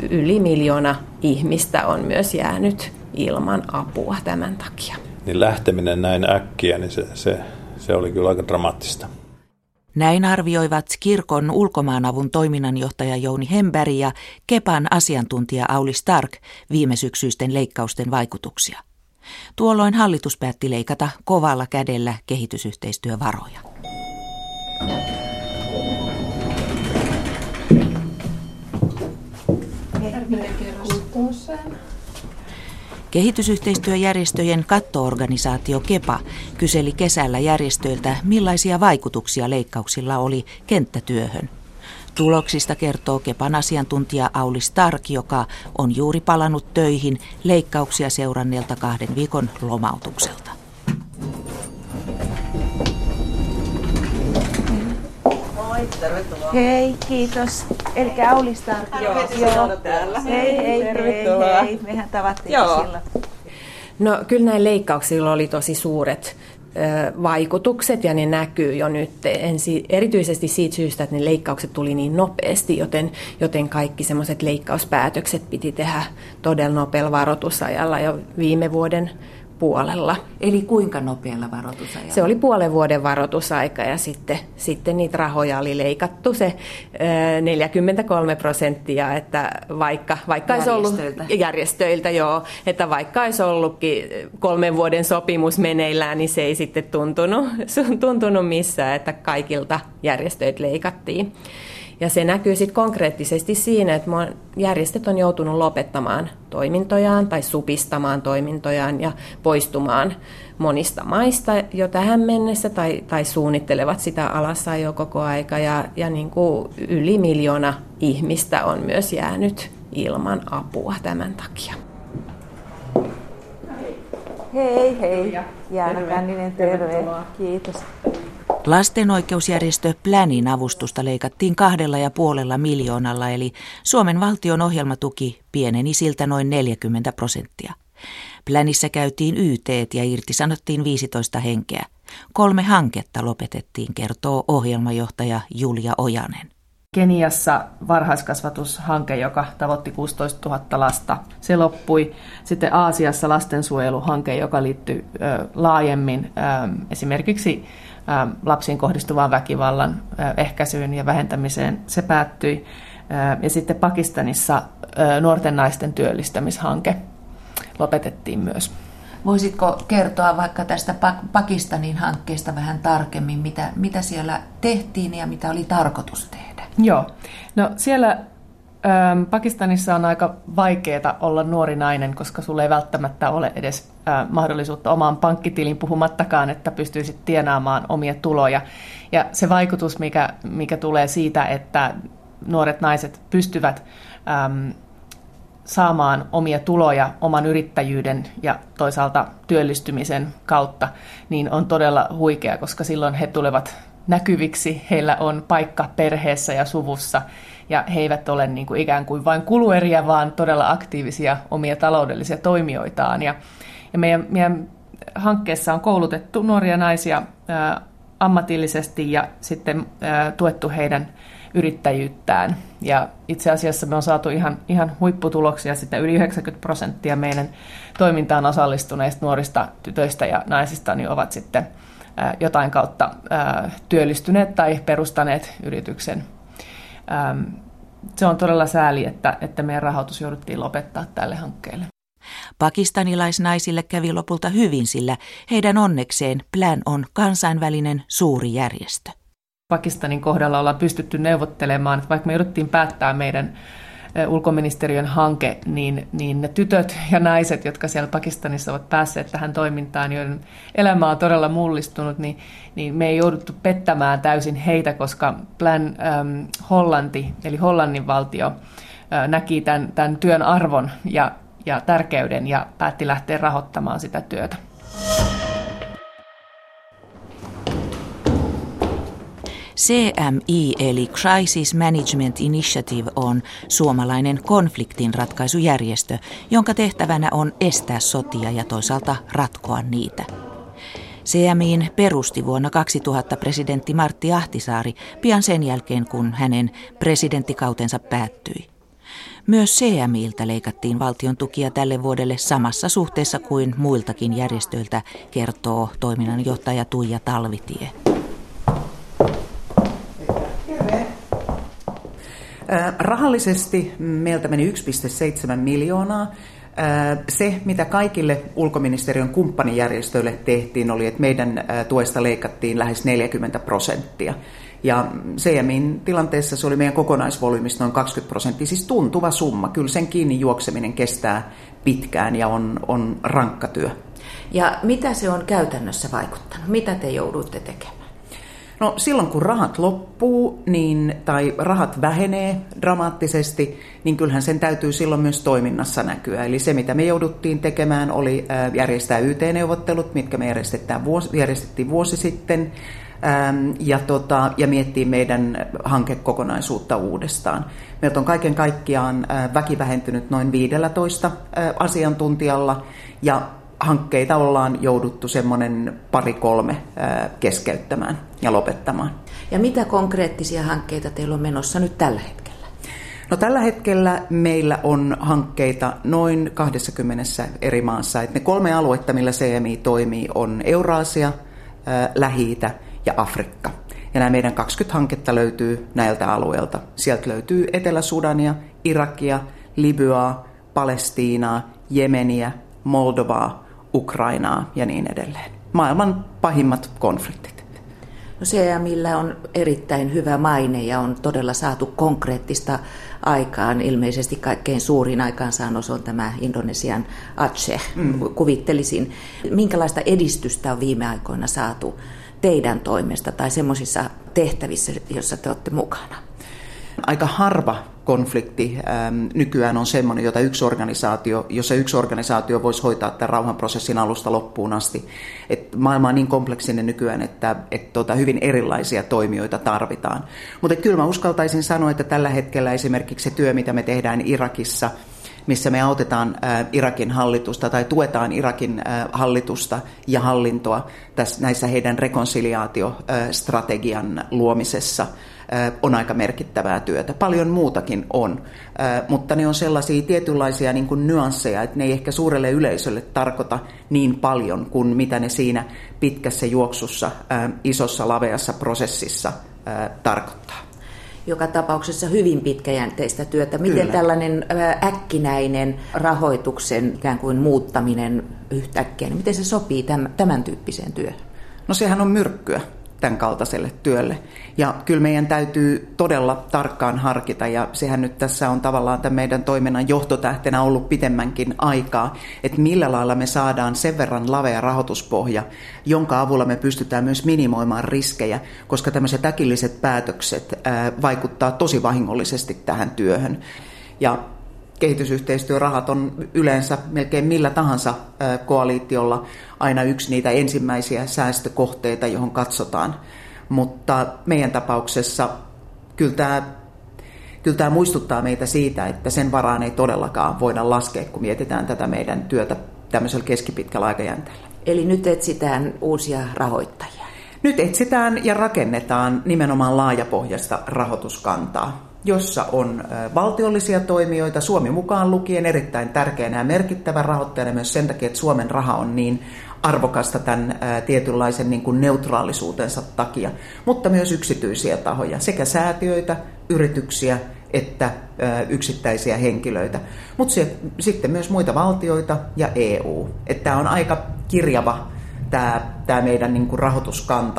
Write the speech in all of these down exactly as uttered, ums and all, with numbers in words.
yli miljoona ihmistä on myös jäänyt ilman apua tämän takia. Niin lähteminen näin äkkiä, niin se, se, se oli kyllä aika dramaattista. Näin arvioivat kirkon ulkomaanavun toiminnanjohtaja Jouni Hemberg ja Kepan asiantuntija Auli Stark viimesyksyisten leikkausten vaikutuksia. Tuolloin hallitus päätti leikata kovalla kädellä kehitysyhteistyövaroja. Kehitysyhteistyöjärjestöjen kattoorganisaatio Kepa kyseli kesällä järjestöiltä, millaisia vaikutuksia leikkauksilla oli kenttätyöhön. Tuloksista kertoo Kepan asiantuntija Auli Stark, joka on juuri palannut töihin leikkauksia seuranneelta kahden viikon lomautukselta. Moi, tervetuloa. Hei, kiitos. Eli Auli Stark. Joo, joo. Täällä. Hei, hei, tervetuloa. hei, hei. Mehän tavattiin Joo. silloin. No kyllä näillä leikkauksilla oli tosi suuret ö, vaikutukset ja ne näkyy jo nyt. Ensi, erityisesti siitä syystä, että ne leikkaukset tuli niin nopeasti, joten, joten kaikki semmoiset leikkauspäätökset piti tehdä todella nopealla varoitusajalla jo viime vuoden puolella. Eli kuinka nopealla varoitusajalla? Se oli puolen vuoden varoitusaika ja sitten, sitten niitä rahoja oli leikattu se neljäkymmentäkolme prosenttia, että vaikka, vaikka olisi ollut järjestöiltä, joo, että vaikka olisi ollutkin kolmen vuoden sopimus meneillään, niin se ei sitten tuntunut, tuntunut missään, että kaikilta järjestöiltä leikattiin. Ja se näkyy sitten konkreettisesti siinä, että järjestöt on joutunut lopettamaan toimintojaan tai supistamaan toimintojaan ja poistumaan monista maista jo tähän mennessä tai, tai suunnittelevat sitä alasajoa koko aika. Ja, ja niin kuin yli miljoona ihmistä on myös jäänyt ilman apua tämän takia. Hei, hei. Jaana Kanninen, terve. Kiitos. Lastenoikeusjärjestö Planin avustusta leikattiin kahdella ja puolella miljoonalla, eli Suomen valtion ohjelmatuki pieneni siltä noin neljäkymmentä prosenttia. Planissa käytiin Y T:t ja irtisanottiin viisitoista henkeä. Kolme hanketta lopetettiin, kertoo ohjelmajohtaja Julia Ojanen. Keniassa varhaiskasvatushanke, joka tavoitti kuusitoistatuhatta lasta. Se loppui. Sitten Aasiassa lastensuojeluhanke, joka liittyy ö, laajemmin ö, esimerkiksi ö, lapsiin kohdistuvan väkivallan ö, ehkäisyyn ja vähentämiseen. Se päättyi. Ö, ja sitten Pakistanissa ö, nuorten naisten työllistämishanke lopetettiin myös. Voisitko kertoa vaikka tästä Pakistanin hankkeesta vähän tarkemmin, mitä, mitä siellä tehtiin ja mitä oli tarkoitus tehdä? Joo. No siellä ähm, Pakistanissa on aika vaikeaa olla nuori nainen, koska sulla ei välttämättä ole edes äh, mahdollisuutta omaan pankkitilin, puhumattakaan, että pystyisit tienaamaan omia tuloja. Ja se vaikutus, mikä, mikä tulee siitä, että nuoret naiset pystyvät ähm, saamaan omia tuloja oman yrittäjyyden ja toisaalta työllistymisen kautta, niin on todella huikea, koska silloin he tulevat näkyviksi, heillä on paikka perheessä ja suvussa, ja he eivät ole niin kuin ikään kuin vain kulueriä, vaan todella aktiivisia omia taloudellisia toimijoitaan. Ja, ja meidän, meidän hankkeessa on koulutettu nuoria naisia ää, ammatillisesti ja sitten ää, tuettu heidän yrittäjyyttään. Ja itse asiassa me on saatu ihan, ihan huipputuloksia, sitten yli yhdeksänkymmentä prosenttia meidän toimintaan osallistuneista nuorista tytöistä ja naisista niin ovat sitten ää, jotain kautta ää, työllistyneet tai perustaneet yrityksen. Ähm, se on todella sääli, että, että meidän rahoitus jouduttiin lopettaa tälle hankkeelle. Pakistanilaisnaisille kävi lopulta hyvin, sillä heidän onnekseen Plan on kansainvälinen suuri järjestö. Pakistanin kohdalla ollaan pystytty neuvottelemaan, että vaikka me jouduttiin päättää meidän ulkoministeriön hanke, niin, niin ne tytöt ja naiset, jotka siellä Pakistanissa ovat päässeet tähän toimintaan, joiden elämä on todella mullistunut, niin, niin me ei jouduttu pettämään täysin heitä, koska Plan ähm, Hollanti, eli Hollannin valtio, äh, näki tämän, tämän työn arvon ja, ja tärkeyden ja päätti lähteä rahoittamaan sitä työtä. C M I eli Crisis Management Initiative on suomalainen konfliktinratkaisujärjestö, jonka tehtävänä on estää sotia ja toisaalta ratkoa niitä. C M I:n perusti vuonna kaksituhatta presidentti Martti Ahtisaari pian sen jälkeen, kun hänen presidenttikautensa päättyi. Myös C M I:ltä leikattiin valtion tukia tälle vuodelle samassa suhteessa kuin muiltakin järjestöiltä, kertoo toiminnanjohtaja Tuija Talvitie. Rahallisesti meiltä meni yksi pilkku seitsemän miljoonaa. Se, mitä kaikille ulkoministeriön kumppanijärjestöille tehtiin, oli, että meidän tuesta leikattiin lähes neljäkymmentä prosenttia. Ja C M I:n tilanteessa se oli meidän kokonaisvolyymista noin kaksikymmentä prosenttia, siis tuntuva summa. Kyllä sen kiinni juokseminen kestää pitkään ja on, on rankka työ. Ja mitä se on käytännössä vaikuttanut? Mitä te joudutte tekemään? No silloin kun rahat loppuu niin, tai rahat vähenee dramaattisesti, niin kyllähän sen täytyy silloin myös toiminnassa näkyä. Eli se mitä me jouduttiin tekemään oli järjestää Y T-neuvottelut, mitkä me järjestettiin vuosi, järjestettiin vuosi sitten, ja, tota, ja miettiä meidän hankekokonaisuutta uudestaan. Meiltä on kaiken kaikkiaan väki vähentynyt noin viisitoista asiantuntijalla ja hankkeita ollaan jouduttu semmoinen pari kolme keskeyttämään ja lopettamaan. Ja mitä konkreettisia hankkeita teillä on menossa nyt tällä hetkellä? No tällä hetkellä meillä on hankkeita noin kaksikymmentä eri maassa. Et ne kolme aluetta, millä C M I toimii, on Euraasia, Lähi-itä ja Afrikka. Ja nämä meidän kaksikymmentä hanketta löytyy näiltä alueilta. Sieltä löytyy Etelä-Sudania, Irakia, Libyaa, Palestiinaa, Jemeniä, Moldovaa, Ukrainaa ja niin edelleen. Maailman pahimmat konfliktit. No C M I:llä on erittäin hyvä maine ja on todella saatu konkreettista aikaan. Ilmeisesti kaikkein suurin aikaansaannos on tämä Indonesian Aceh, mm. kuvittelisin. Minkälaista edistystä on viime aikoina saatu teidän toimesta tai semmoisissa tehtävissä, joissa te olette mukana? Aika harva konflikti ähm, nykyään on semmoinen, jota yksi organisaatio, jossa yksi organisaatio voisi hoitaa tämän rauhanprosessin alusta loppuun asti. Et maailma on niin kompleksinen nykyään, että et tota, hyvin erilaisia toimijoita tarvitaan. Mutta kyllä mä uskaltaisin sanoa, että tällä hetkellä esimerkiksi se työ, mitä me tehdään Irakissa, missä me autetaan äh, Irakin hallitusta tai tuetaan Irakin äh, hallitusta ja hallintoa tässä, näissä heidän rekonsiliaatiostrategian luomisessa, on aika merkittävää työtä. Paljon muutakin on, mutta ne on sellaisia tietynlaisia niin kuin nyansseja, että ne ei ehkä suurelle yleisölle tarkoita niin paljon kuin mitä ne siinä pitkässä juoksussa, isossa laveassa prosessissa tarkoittaa. Joka tapauksessa hyvin pitkäjänteistä työtä. Miten Kyllä. tällainen äkkinäinen rahoituksen ikään kuin muuttaminen yhtäkkiä, niin miten se sopii tämän, tämän tyyppiseen työhön? No sehän on myrkkyä tämän kaltaiselle työlle. Ja kyllä meidän täytyy todella tarkkaan harkita, ja sehän nyt tässä on tavallaan tämän meidän toiminnan johtotähtenä ollut pitemmänkin aikaa, että millä lailla me saadaan sen verran lavea rahoituspohja, jonka avulla me pystytään myös minimoimaan riskejä, koska tämmöiset äkilliset päätökset ää, vaikuttaa tosi vahingollisesti tähän työhön. Ja kehitysyhteistyörahat on yleensä melkein millä tahansa koalitiolla aina yksi niitä ensimmäisiä säästökohteita, johon katsotaan. Mutta meidän tapauksessa kyllä tämä, kyllä tämä muistuttaa meitä siitä, että sen varaan ei todellakaan voida laskea, kun mietitään tätä meidän työtä tämmöisellä keskipitkällä aikajänteellä. Eli nyt etsitään uusia rahoittajia? Nyt etsitään ja rakennetaan nimenomaan laajapohjaista rahoituskantaa, jossa on valtiollisia toimijoita, Suomi mukaan lukien erittäin tärkeänä ja merkittävä rahoittajana myös sen takia, että Suomen raha on niin arvokasta tämän tietynlaisen niin kuin neutraalisuutensa takia, mutta myös yksityisiä tahoja, sekä säätiöitä, yrityksiä että yksittäisiä henkilöitä, mutta sitten myös muita valtioita ja E U. Että tämä on aika kirjava tämä, tämä meidän niin kuin rahoituskanta.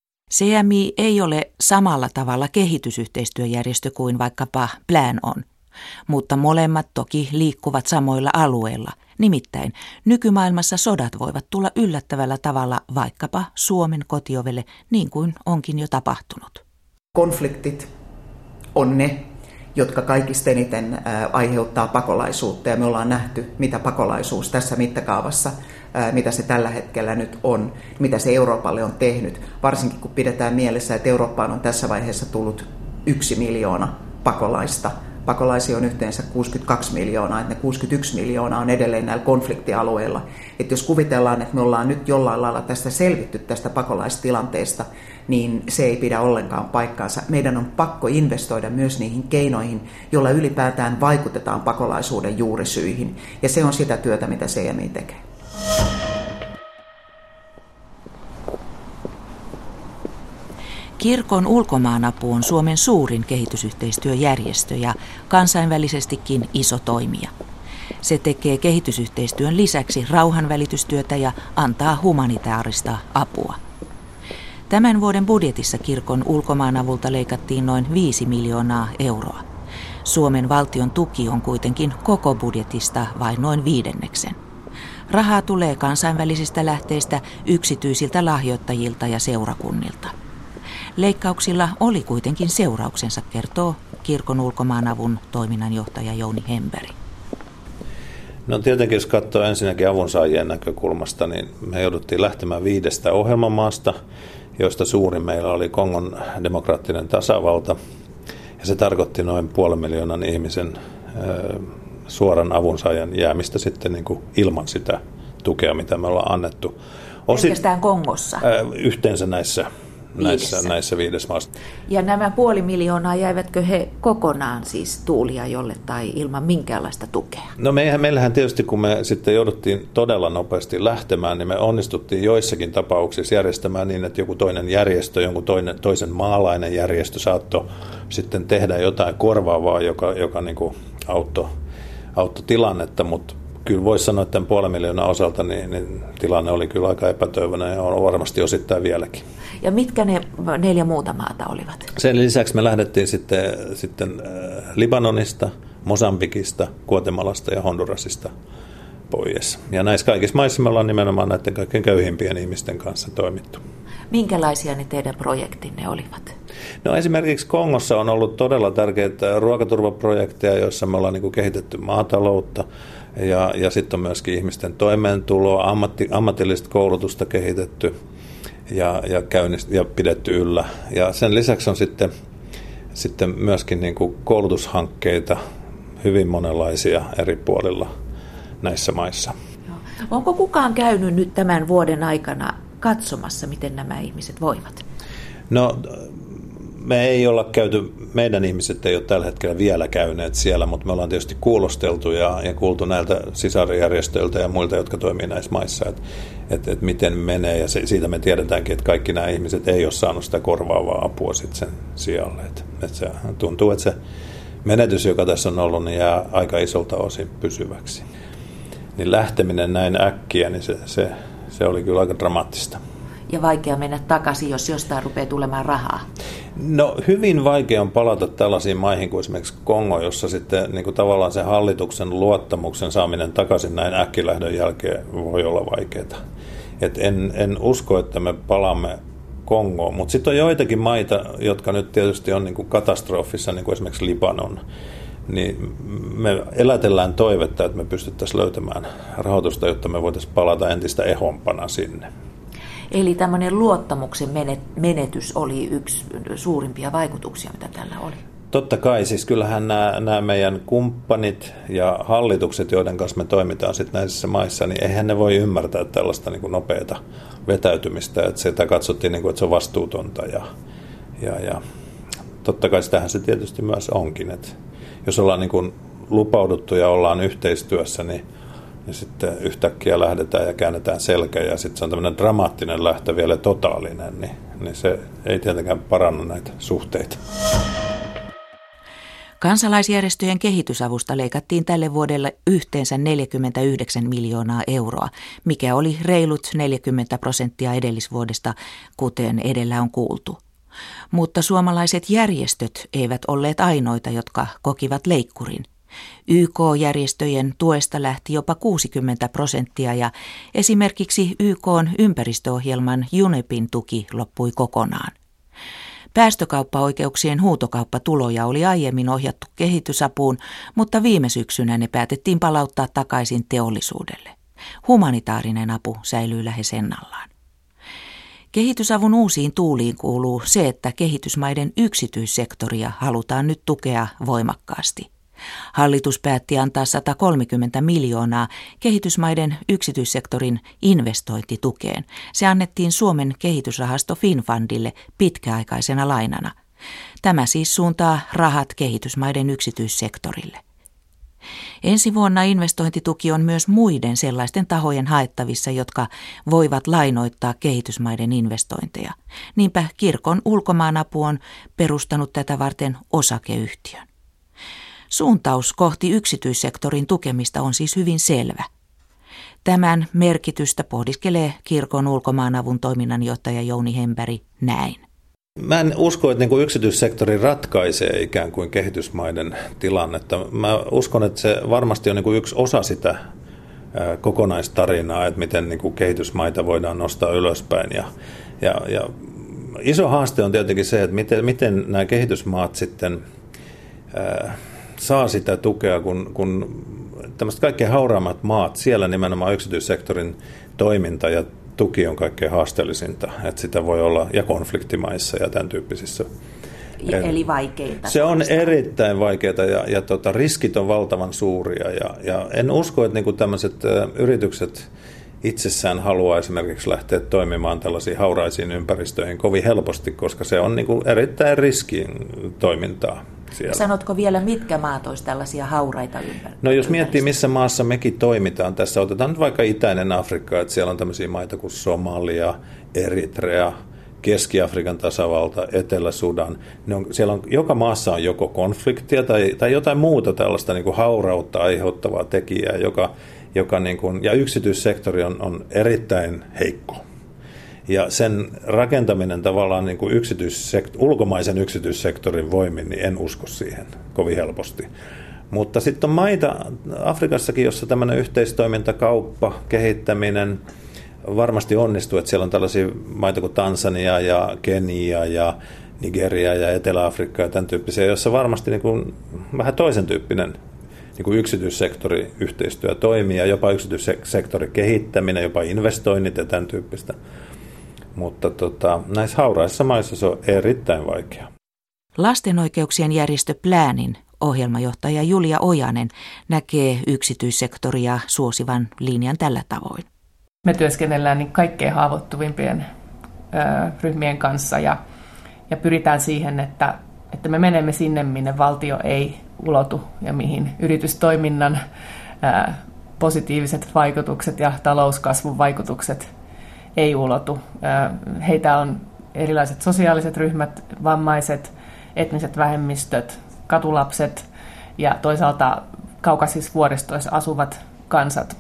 C M I ei ole samalla tavalla kehitysyhteistyöjärjestö kuin vaikkapa Plan on, mutta molemmat toki liikkuvat samoilla alueilla. Nimittäin nykymaailmassa sodat voivat tulla yllättävällä tavalla vaikkapa Suomen kotiovelle, niin kuin onkin jo tapahtunut. Konfliktit on ne, jotka kaikista eniten aiheuttaa pakolaisuutta, ja me ollaan nähty, mitä pakolaisuus tässä mittakaavassa, mitä se tällä hetkellä nyt on, mitä se Euroopalle on tehnyt, varsinkin kun pidetään mielessä, että Eurooppaan on tässä vaiheessa tullut yksi miljoona pakolaista pakolaisia on yhteensä kuusikymmentäkaksi miljoonaa, että ne kuusikymmentäyksi miljoonaa on edelleen näillä konfliktialueilla. Että jos kuvitellaan, että me ollaan nyt jollain lailla tästä selvitty tästä pakolaistilanteesta, niin se ei pidä ollenkaan paikkaansa. Meidän on pakko investoida myös niihin keinoihin, joilla ylipäätään vaikutetaan pakolaisuuden juurisyihin. Ja se on sitä työtä, mitä C M I tekee. Kirkon ulkomaanapu on Suomen suurin kehitysyhteistyöjärjestö ja kansainvälisestikin iso toimija. Se tekee kehitysyhteistyön lisäksi rauhanvälitystyötä ja antaa humanitaarista apua. Tämän vuoden budjetissa kirkon ulkomaanavulta leikattiin noin viisi miljoonaa euroa. Suomen valtion tuki on kuitenkin koko budjetista vain noin viidenneksen. Rahaa tulee kansainvälisistä lähteistä, yksityisiltä lahjoittajilta ja seurakunnilta. Leikkauksilla oli kuitenkin seurauksensa, kertoo kirkon ulkomaanavun toiminnanjohtaja Jouni Hemberg. No tietenkin, jos katsoo ensinnäkin avunsaajien näkökulmasta, niin me jouduttiin lähtemään viidestä ohjelmamaasta, joista suurin meillä oli Kongon demokraattinen tasavalta. Ja se tarkoitti noin puolen miljoonan ihmisen ö, suoran avunsaajan jäämistä sitten niin kuin ilman sitä tukea, mitä me ollaan annettu. Pelkästään Kongossa? Ö, yhteensä näissä. Näissä, näissä viides maassa. Ja nämä puoli miljoonaa, jäivätkö he kokonaan siis tuuliajolle tai ilman minkäänlaista tukea? No meihän, meillähän tietysti, kun me sitten jouduttiin todella nopeasti lähtemään, niin me onnistuttiin joissakin tapauksissa järjestämään niin, että joku toinen järjestö, jonkun toinen, toisen maalainen järjestö saattoi sitten tehdä jotain korvaavaa, joka, joka niin kuin auttoi, auttoi tilannetta, mutta kyllä voisi sanoa, että tämän puolen miljoonan osalta niin, niin tilanne oli kyllä aika epätoivoinen ja on varmasti osittain vieläkin. Ja mitkä ne neljä muuta maata olivat? Sen lisäksi me lähdettiin sitten, sitten Libanonista, Mosambikista, Guatemalasta ja Hondurasista pois. Ja näissä kaikissa maissa me ollaan nimenomaan näiden kaikkein köyhimpien ihmisten kanssa toimittu. Minkälaisia ne teidän projektinne olivat? No esimerkiksi Kongossa on ollut todella tärkeitä ruokaturvaprojekteja, joissa me ollaan niin kuin kehitetty maataloutta. Ja, ja sitten on myöskin ihmisten toimeentuloa, ammatti, ammatillista koulutusta kehitetty ja, ja, käynnist, ja pidetty yllä. Ja sen lisäksi on sitten, sitten myöskin niin kuin koulutushankkeita hyvin monenlaisia eri puolilla näissä maissa. Onko kukaan käynyt nyt tämän vuoden aikana katsomassa, miten nämä ihmiset voivat? No me ei olla käyty, meidän ihmiset ei ole tällä hetkellä vielä käyneet siellä, mutta me ollaan tietysti kuulosteltu ja, ja kuultu näiltä sisarjärjestöiltä ja muilta, jotka toimii näissä maissa, että et, et miten menee. Ja se, siitä me tiedetäänkin, että kaikki nämä ihmiset ei ole saanut sitä korvaavaa apua sitten sen sijalle. Et, et se tuntuu, että se menetys, joka tässä on ollut, niin jää aika isolta osin pysyväksi. Niin lähteminen näin äkkiä, niin se, se, se oli kyllä aika dramaattista. Ja vaikea mennä takaisin, jos jostain rupeaa tulemaan rahaa? No hyvin vaikea on palata tällaisiin maihin kuin esimerkiksi Kongo, jossa sitten niin kuin tavallaan se hallituksen luottamuksen saaminen takaisin näin äkkilähdön jälkeen voi olla vaikeaa. Et en, en usko, että me palaamme Kongoon, mutta sitten on joitakin maita, jotka nyt tietysti on niin kuin katastrofissa, niin kuin esimerkiksi Libanon. Niin me elätellään toivetta, että me pystyttäisiin löytämään rahoitusta, jotta me voitaisiin palata entistä ehompana sinne. Eli tämmöinen luottamuksen menetys oli yksi suurimpia vaikutuksia, mitä tällä oli. Totta kai, siis kyllähän nämä, nämä meidän kumppanit ja hallitukset, joiden kanssa me toimitaan sitten näissä maissa, niin eihän ne voi ymmärtää tällaista niin kuin nopeata vetäytymistä, että sitä katsottiin, niin kuin, että se on vastuutonta ja, ja, ja totta kai sitähän se tietysti myös onkin, että jos ollaan niin kuin lupauduttu ja ollaan yhteistyössä, niin ja sitten yhtäkkiä lähdetään ja käännetään selkä ja sitten se on tämmöinen dramaattinen lähtö vielä totaalinen, niin, niin se ei tietenkään paranna näitä suhteita. Kansalaisjärjestöjen kehitysavusta leikattiin tälle vuodelle yhteensä neljäkymmentäyhdeksän miljoonaa euroa, mikä oli reilut neljäkymmentä prosenttia edellisvuodesta, kuten edellä on kuultu. Mutta suomalaiset järjestöt eivät olleet ainoita, jotka kokivat leikkurin. Y K-järjestöjen tuesta lähti jopa kuusikymmentä prosenttia ja esimerkiksi Y K:n ympäristöohjelman UNEPin tuki loppui kokonaan. Päästökauppaoikeuksien huutokauppatuloja oli aiemmin ohjattu kehitysapuun, mutta viime syksynä ne päätettiin palauttaa takaisin teollisuudelle. Humanitaarinen apu säilyy lähes ennallaan. Kehitysavun uusiin tuuliin kuuluu se, että kehitysmaiden yksityissektoria halutaan nyt tukea voimakkaasti. Hallitus päätti antaa sata kolmekymmentä miljoonaa kehitysmaiden yksityissektorin investointitukeen. Se annettiin Suomen kehitysrahasto Finnfundille pitkäaikaisena lainana. Tämä siis suuntaa rahat kehitysmaiden yksityissektorille. Ensi vuonna investointituki on myös muiden sellaisten tahojen haettavissa, jotka voivat lainoittaa kehitysmaiden investointeja. Niinpä kirkon ulkomaanapu on perustanut tätä varten osakeyhtiön. Suuntaus kohti yksityissektorin tukemista on siis hyvin selvä. Tämän merkitystä pohdiskelee kirkon ulkomaanavun toiminnanjohtaja Jouni Hemberg näin. Mä en usko, että niin yksityissektori ratkaisee ikään kuin kehitysmaiden tilannetta. Mä uskon, että se varmasti on niin yksi osa sitä kokonaistarinaa, että miten niin kehitysmaita voidaan nostaa ylöspäin. Ja, ja, ja iso haaste on tietenkin se, että miten, miten nämä kehitysmaat sitten ää, saa sitä tukea, kun, kun tämmöiset kaikkein hauraammat maat, siellä nimenomaan yksityissektorin toiminta ja tuki on kaikkein haasteellisinta, että sitä voi olla ja konfliktimaissa ja tämän tyyppisissä. Eli vaikeita. Se on erittäin vaikeaa ja, ja tota, riskit on valtavan suuria ja, ja en usko, että niinku tämmöiset ä, yritykset itsessään haluaa esimerkiksi lähteä toimimaan tällaisiin hauraisiin ympäristöihin kovin helposti, koska se on niinku erittäin riskiin toimintaa. Siellä. Sanotko vielä, mitkä maat olisi tällaisia hauraita ympäristöjä? No jos miettii, missä maassa mekin toimitaan, tässä otetaan nyt vaikka Itäinen Afrikka, että siellä on tämmöisiä maita kuin Somalia, Eritrea, Keski-Afrikan tasavalta, Etelä-Sudan. Ne on, siellä on, joka maassa on joko konfliktia tai, tai jotain muuta tällaista niin kuin haurautta aiheuttavaa tekijää, joka, joka niin kuin, ja yksityissektori on, on erittäin heikko. Ja sen rakentaminen tavallaan niin kuin yksityissekt- ulkomaisen yksityissektorin voimin, niin en usko siihen kovin helposti. Mutta sitten on maita Afrikassakin, jossa tämmöinen yhteistoiminta, kauppa, kehittäminen varmasti onnistuu. Että siellä on tällaisia maita kuin Tansania ja Kenia ja Nigeria ja Etelä-Afrikka ja tämän tyyppisiä, joissa varmasti niin kuin vähän toisen tyyppinen niin kuin yksityissektori yhteistyö toimii ja jopa yksityissektorin kehittäminen, jopa investoinnit ja tämän tyyppistä. Mutta tota, näissä hauraissa maissa se on erittäin vaikea. Lasten oikeuksien järjestö Plänin ohjelmajohtaja Julia Ojanen näkee yksityissektoria suosivan linjan tällä tavoin. Me työskennellään niin kaikkein haavoittuvimpien ö, ryhmien kanssa ja, ja pyritään siihen, että, että me menemme sinne, minne valtio ei ulotu ja mihin yritystoiminnan ö, positiiviset vaikutukset ja talouskasvun vaikutukset ei ulotu. Heitä on erilaiset sosiaaliset ryhmät, vammaiset, etniset vähemmistöt, katulapset ja toisaalta kaukaisissa vuoristoissa asuvat kansat.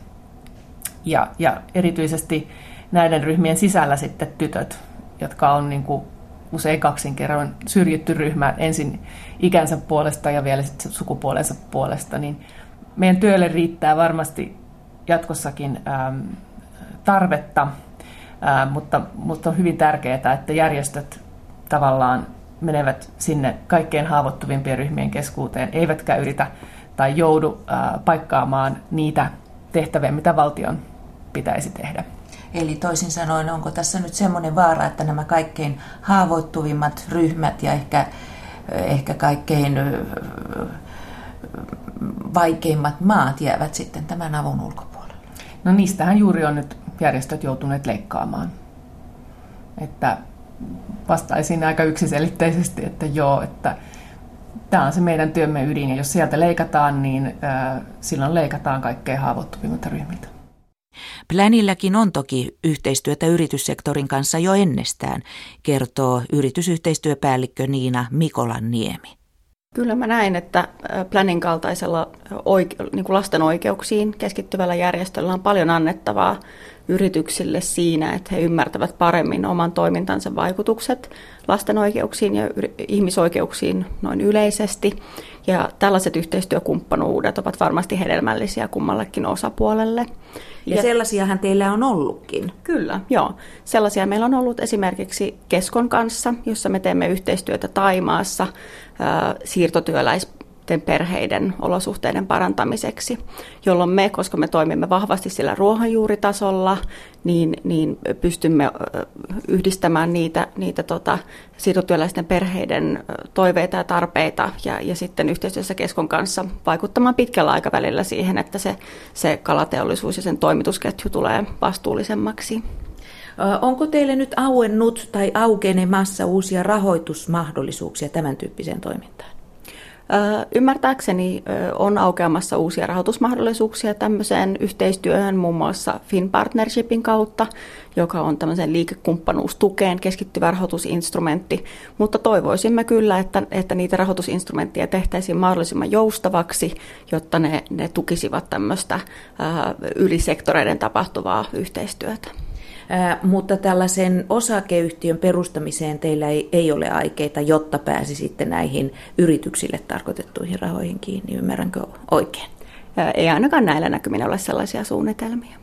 Ja, ja erityisesti näiden ryhmien sisällä sitten tytöt, jotka on niin kuin usein kaksin kerran syrjitty ryhmä ensin ikänsä puolesta ja vielä sitten sukupuolensa puolesta, niin meidän työlle riittää varmasti jatkossakin ähm, tarvetta. Ää, mutta, mutta on hyvin tärkeää, että järjestöt tavallaan menevät sinne kaikkein haavoittuvimpien ryhmien keskuuteen, eivätkä yritä tai joudu ää, paikkaamaan niitä tehtäviä, mitä valtion pitäisi tehdä. Eli toisin sanoen, onko tässä nyt semmoinen vaara, että nämä kaikkein haavoittuvimmat ryhmät ja ehkä, ehkä kaikkein vaikeimmat maat jäävät sitten tämän avun ulkopuolelle? No niistähän juuri on nyt järjestöt joutuneet leikkaamaan. Että vastaisin aika yksiselitteisesti, että joo, että tämä on se meidän työmme ydin, ja jos sieltä leikataan, niin äh, silloin leikataan kaikkein haavoittuvimmat ryhmiltä. Plänilläkin on toki yhteistyötä yrityssektorin kanssa jo ennestään, kertoo yritysyhteistyöpäällikkö Niina Mikolanniemi. Kyllä mä näen, että Plänin kaltaisella oike- niin kuin lasten oikeuksiin keskittyvällä järjestöllä on paljon annettavaa yrityksille siinä, että he ymmärtävät paremmin oman toimintansa vaikutukset lasten oikeuksiin ja ihmisoikeuksiin noin yleisesti. Ja tällaiset yhteistyökumppanuudet ovat varmasti hedelmällisiä kummallekin osapuolelle. Ja, ja sellaisiahan teillä on ollutkin. Kyllä, joo. Sellaisia meillä on ollut esimerkiksi Keskon kanssa, jossa me teemme yhteistyötä Thaimaassa äh, siirtotyöläis perheiden olosuhteiden parantamiseksi, jolloin me, koska me toimimme vahvasti sillä ruohonjuuritasolla, niin, niin pystymme yhdistämään niitä, niitä tota, siirtotyöläisten perheiden toiveita ja tarpeita ja, ja sitten yhteistyössä Keskon kanssa vaikuttamaan pitkällä aikavälillä siihen, että se, se kalateollisuus ja sen toimitusketju tulee vastuullisemmaksi. Onko teille nyt auennut tai aukenemassa uusia rahoitusmahdollisuuksia tämän tyyppiseen toimintaan? Ymmärtääkseni on aukeamassa uusia rahoitusmahdollisuuksia tämmöiseen yhteistyöhön muun muassa FinPartnershipin kautta, joka on tämmöisen liikekumppanuustukeen keskittyvä rahoitusinstrumentti, mutta toivoisimme kyllä, että, että niitä rahoitusinstrumentteja tehtäisiin mahdollisimman joustavaksi, jotta ne, ne tukisivat tämmöistä ää, ylisektoreiden tapahtuvaa yhteistyötä. Ää, mutta tällaisen osakeyhtiön perustamiseen teillä ei, ei ole aikeita, jotta pääsisitte näihin yrityksille tarkoitettuihin rahoihin kiinni. Ymmärränkö oikein? Ää, ei ainakaan näillä näkymin ole sellaisia suunnitelmia.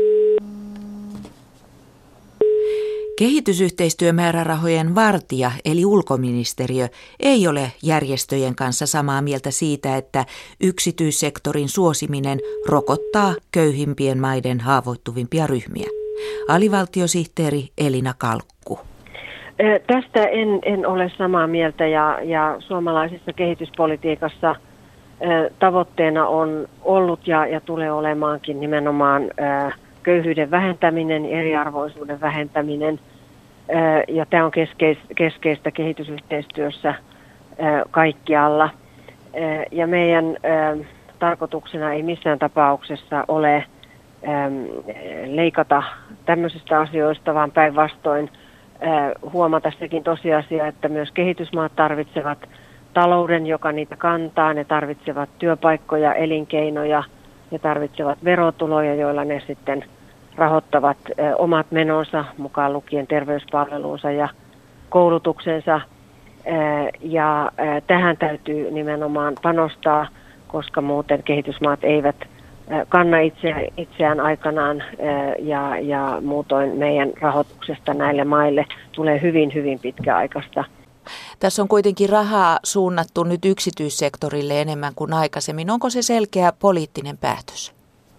Kehitysyhteistyömäärärahojen vartija eli ulkoministeriö ei ole järjestöjen kanssa samaa mieltä siitä, että yksityissektorin suosiminen rokottaa köyhimpien maiden haavoittuvimpia ryhmiä. Alivaltiosihteeri Elina Kalkku. Tästä en, en ole samaa mieltä ja, ja suomalaisessa kehityspolitiikassa tavoitteena on ollut ja, ja tulee olemaankin nimenomaan köyhyyden vähentäminen, eriarvoisuuden vähentäminen ja tämä on keskeis, keskeistä kehitysyhteistyössä kaikkialla ja meidän tarkoituksena ei missään tapauksessa ole leikata tämmöisistä asioista, vaan päinvastoin huomata sekin tosiasia, että myös kehitysmaat tarvitsevat talouden, joka niitä kantaa, ne tarvitsevat työpaikkoja, elinkeinoja, ne tarvitsevat verotuloja, joilla ne sitten rahoittavat omat menonsa, mukaan lukien terveyspalvelunsa ja koulutuksensa. Ja tähän täytyy nimenomaan panostaa, koska muuten kehitysmaat eivät kanna itse, itseään aikanaan ja, ja muutoin meidän rahoituksesta näille maille tulee hyvin, hyvin pitkäaikaista. Tässä on kuitenkin rahaa suunnattu nyt yksityissektorille enemmän kuin aikaisemmin. Onko se selkeä poliittinen päätös?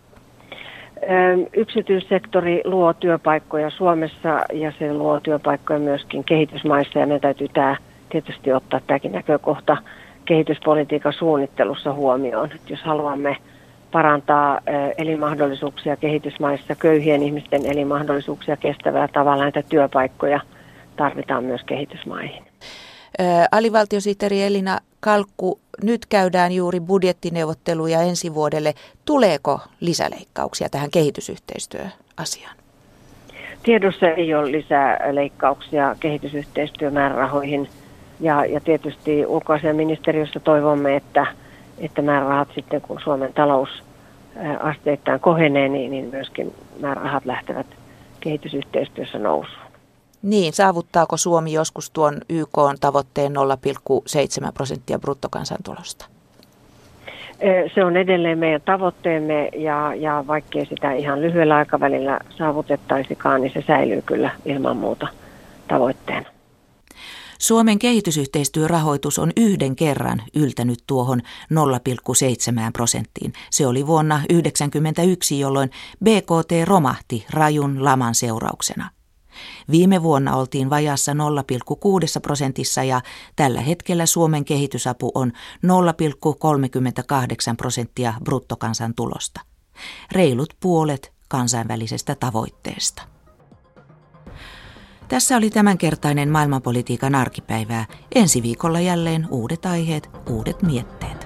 Yksityissektori luo työpaikkoja Suomessa ja se luo työpaikkoja myöskin kehitysmaissa ja meidän täytyy tämä, tietysti ottaa tämäkin näkökohta kehityspolitiikan suunnittelussa huomioon. Että jos haluamme parantaa elinmahdollisuuksia kehitysmaissa, köyhien ihmisten elinmahdollisuuksia kestävällä tavalla, näitä työpaikkoja tarvitaan myös kehitysmaihin. Alivaltiosihteeri Elina Kalkku, nyt käydään juuri budjettineuvotteluja ensi vuodelle. Tuleeko lisäleikkauksia tähän kehitysyhteistyöasiaan? Tiedossa ei ole lisää leikkauksia kehitysyhteistyömäärärahoihin ja, ja tietysti ulkoasiainministeriössä toivomme, että että määrärahat sitten, kun Suomen talous asteittain kohenee, niin, niin myöskin määrärahat lähtevät kehitysyhteistyössä nousuun. Niin, saavuttaako Suomi joskus tuon Y K-tavoitteen nolla pilkku seitsemän prosenttia bruttokansantulosta? Se on edelleen meidän tavoitteemme ja, ja vaikkei sitä ihan lyhyellä aikavälillä saavutettaisikaan, niin se säilyy kyllä ilman muuta tavoitteena. Suomen kehitysyhteistyörahoitus on yhden kerran yltänyt tuohon nolla pilkku seitsemän prosenttiin. Se oli vuonna yhdeksänkymmentäyksi, jolloin B K T romahti rajun laman seurauksena. Viime vuonna oltiin vajassa nolla pilkku kuusi prosentissa ja tällä hetkellä Suomen kehitysapu on nolla pilkku kolmekymmentäkahdeksan prosenttia bruttokansantulosta. Reilut puolet kansainvälisestä tavoitteesta. Tässä oli tämänkertainen maailmanpolitiikan arkipäivää. Ensi viikolla jälleen uudet aiheet, uudet mietteet.